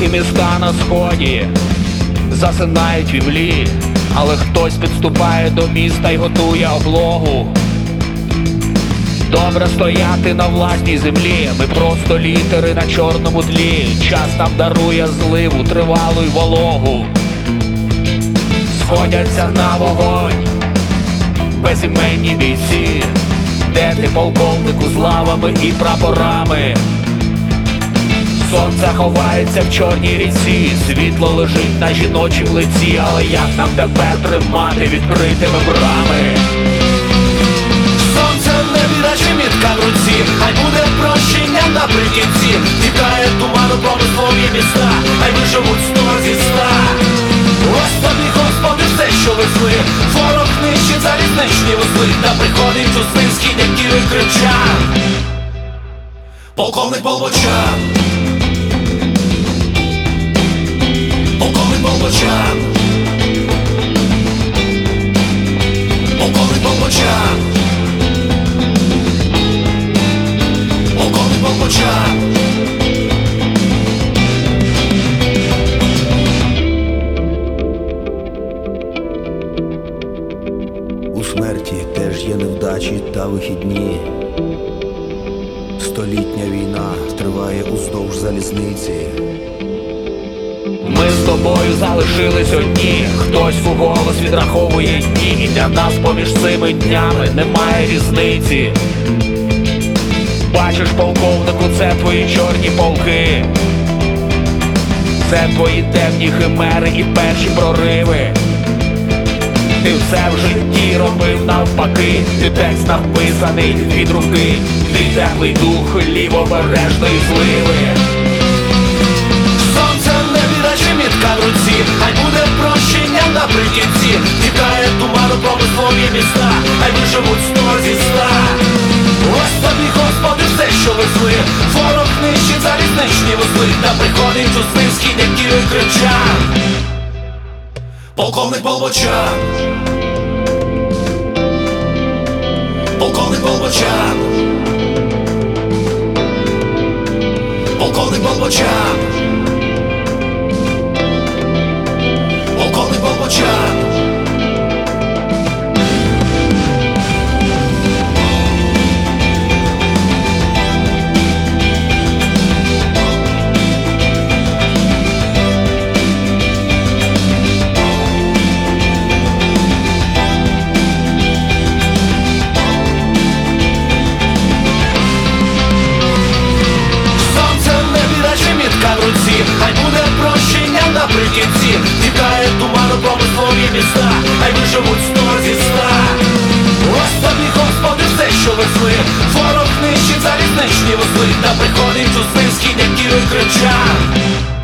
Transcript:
міста на сході засинають в імлі, але хтось підступає до міста й готує облогу. Добре стояти на власній землі, ми просто літери на чорному тлі. Час нам дарує зливу, тривалу й вологу. Сходяться на вогонь безіменні бійці. Де ти, полковнику, з лавами і прапорами? Сонце ховається в чорній ріці, світло лежить на жіночім лиці. Але як нам тепер тримати відкритими брами? Сонце в небі, наче мітка в руці, хай буде прощення наприкінці. Тікає туману промислові міста, хай виживуть 100 зі 100. Ось тобі, Господи, все, що везли. Ворог нищить залізничні вузли, та приходить у свинський дядьків і кричав: полковник Болбочан, полковник Болбочан, полковник Болбочан, полковник Болбочан. У смерті теж є невдачі та вихідні. Столітня війна триває уздовж залізниці. Ми з тобою залишились одні. Хтось вголос відраховує дні, і для нас поміж цими днями немає різниці. Бачиш, полковнику, це твої чорні полки, це твої темні химери і перші прориви. Ти все в житті робив навпаки, ти текст написаний від руки, ти теплий дух лівобережної зливи. Сонце в небі, наче мітка в руці, хай буде прощення наприкінці. Тікає туману промислові міста, хай виживуть 100 зі 100. Ось тобі, Господи, все, що везли. Ворог нищить залізничні вузли, та приходить у свинський дядьків і кричав: полковник Болбочан, полковник Болбочан, полковник Болбочан, полковник Болбочан. Хай буде прощення наприкінці. Тікає туману промислові міста, хай виживуть 100 зі 100. Ось тобі, Господи, все, що везли. Ворог нищить залізничні вузли, та приходить у свинський дядьків і кричав: